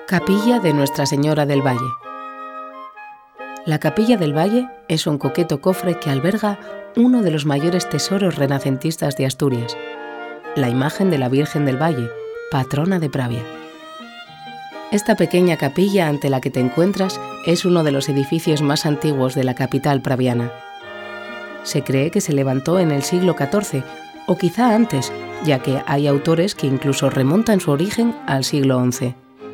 Capilla de Nuestra Señora del Valle. La Capilla del Valle es un coqueto cofre que alberga uno de los mayores tesoros renacentistas de Asturias, la imagen de la Virgen del Valle, patrona de Pravia. Esta pequeña capilla ante la que te encuentras es uno de los edificios más antiguos de la capital praviana. Se cree que se levantó en el siglo XIV o quizá antes, ya que hay autores que incluso remontan su origen al siglo XI.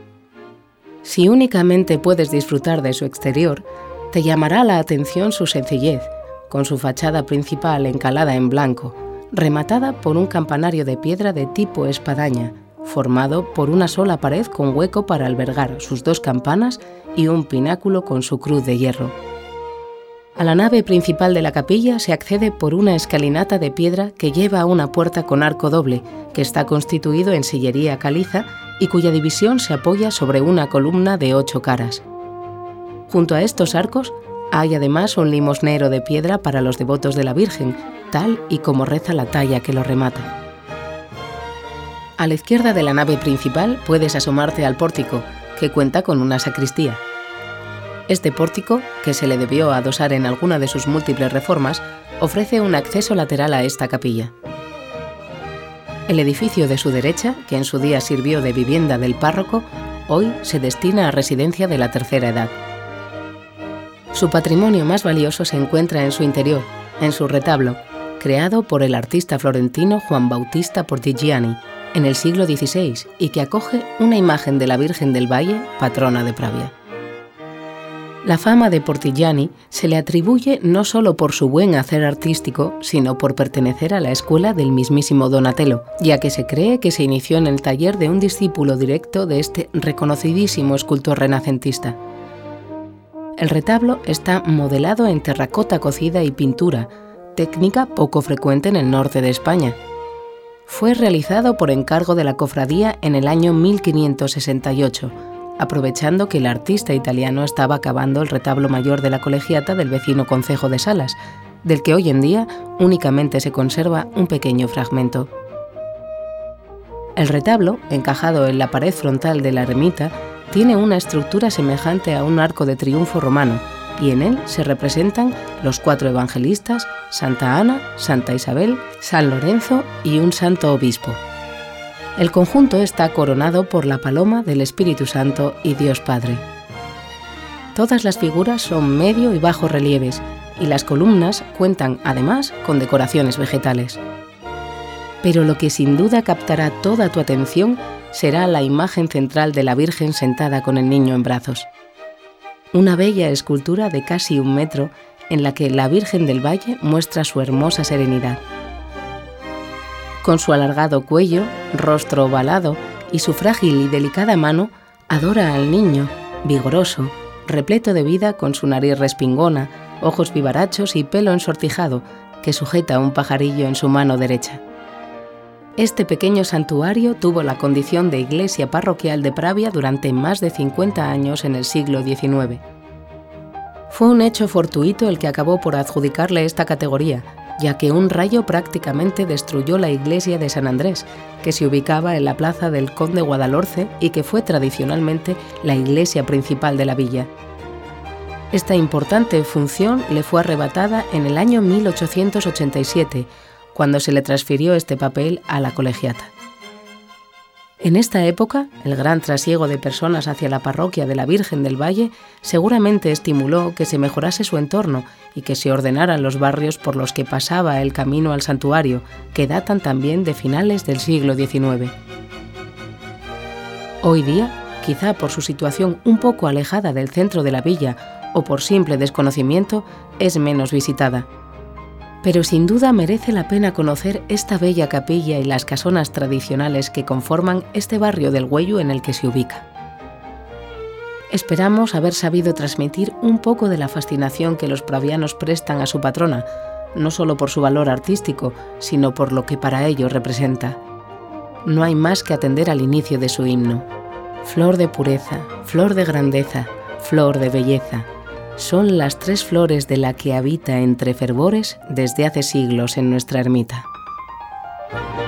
Si únicamente puedes disfrutar de su exterior, te llamará la atención su sencillez, con su fachada principal encalada en blanco, rematada por un campanario de piedra de tipo espadaña, formado por una sola pared con hueco para albergar sus dos campanas y un pináculo con su cruz de hierro. A la nave principal de la capilla se accede por una escalinata de piedra que lleva a una puerta con arco doble, que está constituido en sillería caliza y cuya división se apoya sobre una columna de 8 caras. Junto a estos arcos hay además un limosnero de piedra para los devotos de la Virgen, tal y como reza la talla que lo remata. A la izquierda de la nave principal puedes asomarte al pórtico, que cuenta con una sacristía. Este pórtico, que se le debió adosar en alguna de sus múltiples reformas, ofrece un acceso lateral a esta capilla. El edificio de su derecha, que en su día sirvió de vivienda del párroco, hoy se destina a residencia de la tercera edad. Su patrimonio más valioso se encuentra en su interior, en su retablo, creado por el artista florentino Juan Bautista Portigiani en el siglo XVI y que acoge una imagen de la Virgen del Valle, patrona de Pravia. La fama de Portigiani se le atribuye no solo por su buen hacer artístico, sino por pertenecer a la escuela del mismísimo Donatello, ya que se cree que se inició en el taller de un discípulo directo de este reconocidísimo escultor renacentista. El retablo está modelado en terracota cocida y pintura, técnica poco frecuente en el norte de España. Fue realizado por encargo de la cofradía en el año 1568, aprovechando que el artista italiano estaba acabando el retablo mayor de la colegiata del vecino concejo de Salas, del que hoy en día únicamente se conserva un pequeño fragmento. El retablo, encajado en la pared frontal de la ermita, tiene una estructura semejante a un arco de triunfo romano, y en él se representan los 4 evangelistas, Santa Ana, Santa Isabel, San Lorenzo y un santo obispo. El conjunto está coronado por la paloma del Espíritu Santo y Dios Padre. Todas las figuras son medio y bajo relieves, y las columnas cuentan además con decoraciones vegetales. Pero lo que sin duda captará toda tu atención será la imagen central de la Virgen sentada con el niño en brazos. Una bella escultura de casi 1 metro en la que la Virgen del Valle muestra su hermosa serenidad. Con su alargado cuello, rostro ovalado y su frágil y delicada mano, adora al niño, vigoroso, repleto de vida con su nariz respingona, ojos vivarachos y pelo ensortijado, que sujeta un pajarillo en su mano derecha. Este pequeño santuario tuvo la condición de iglesia parroquial de Pravia durante más de 50 años en el siglo XIX. Fue un hecho fortuito el que acabó por adjudicarle esta categoría, ya que un rayo prácticamente destruyó la iglesia de San Andrés, que se ubicaba en la plaza del Conde Guadalhorce y que fue tradicionalmente la iglesia principal de la villa. Esta importante función le fue arrebatada en el año 1887, cuando se le transfirió este papel a la colegiata. En esta época, el gran trasiego de personas hacia la parroquia de la Virgen del Valle seguramente estimuló que se mejorase su entorno y que se ordenaran los barrios por los que pasaba el camino al santuario, que datan también de finales del siglo XIX. Hoy día, quizá por su situación un poco alejada del centro de la villa o por simple desconocimiento, es menos visitada. Pero sin duda merece la pena conocer esta bella capilla y las casonas tradicionales que conforman este barrio del Güello en el que se ubica. Esperamos haber sabido transmitir un poco de la fascinación que los pravianos prestan a su patrona, no solo por su valor artístico, sino por lo que para ellos representa. No hay más que atender al inicio de su himno. Flor de pureza, flor de grandeza, flor de belleza. Son las 3 flores de la que habita entre fervores desde hace siglos en nuestra ermita.